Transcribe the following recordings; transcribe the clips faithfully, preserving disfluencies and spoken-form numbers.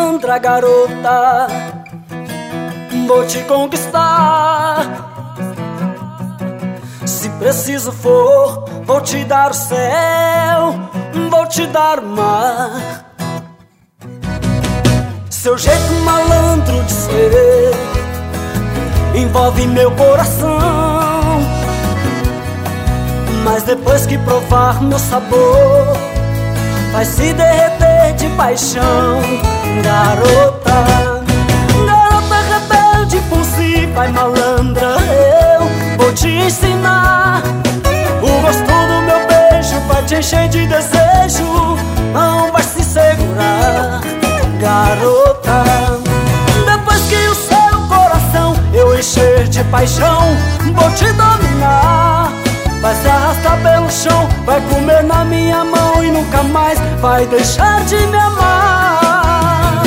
malandra, garota, vou te conquistar. Se preciso for, vou te dar o céu, vou te dar o mar. Seu jeito malandro de ser envolve meu coração, mas depois que provar meu sabor, vai se derreter de paixão. Garota, garota rebelde, impulsiva e malandra, eu vou te ensinar. O gosto do meu beijo vai te encher de desejo, não vai se segurar. Garota, depois que o seu coração eu encher de paixão, vou te dominar. Vai se arrastar pelo chão, vai comer na minha mão e nunca mais vai deixar de me amar.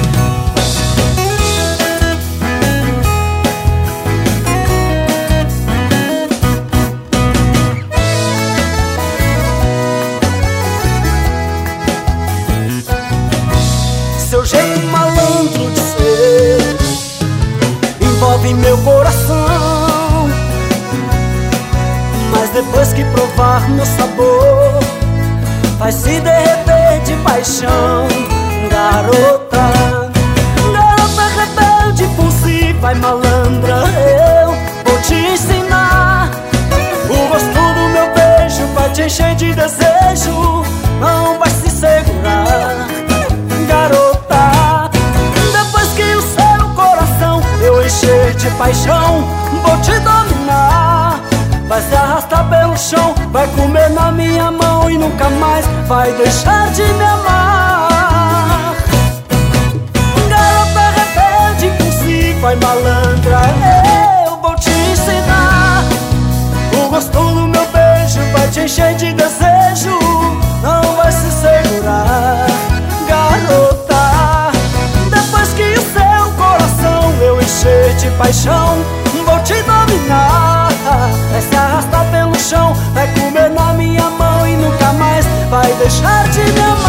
Seu jeito malandro de ser envolve meu coração, mas depois que provar meu sabor, vai se derreter de paixão. Garota, garota rebelde, impulsiva e malandra, eu vou te ensinar. O gosto do meu beijo vai te encher de desejo, não vai se segurar. Garota, depois que o seu coração eu encher de paixão, vou te dominar. Vai se arrastar pelo chão, vai comer na minha mão e nunca mais vai deixar de me amar. Garota rebelde, impulsiva e malandra, eu vou te ensinar. O gosto do meu beijo vai te encher de desejo, não vai se segurar. Garota, depois que o seu coração eu encher de paixão, vou te dominar. Vai se arrastar pelo chão, vai comer na minha mão e nunca mais vai deixar de me amar.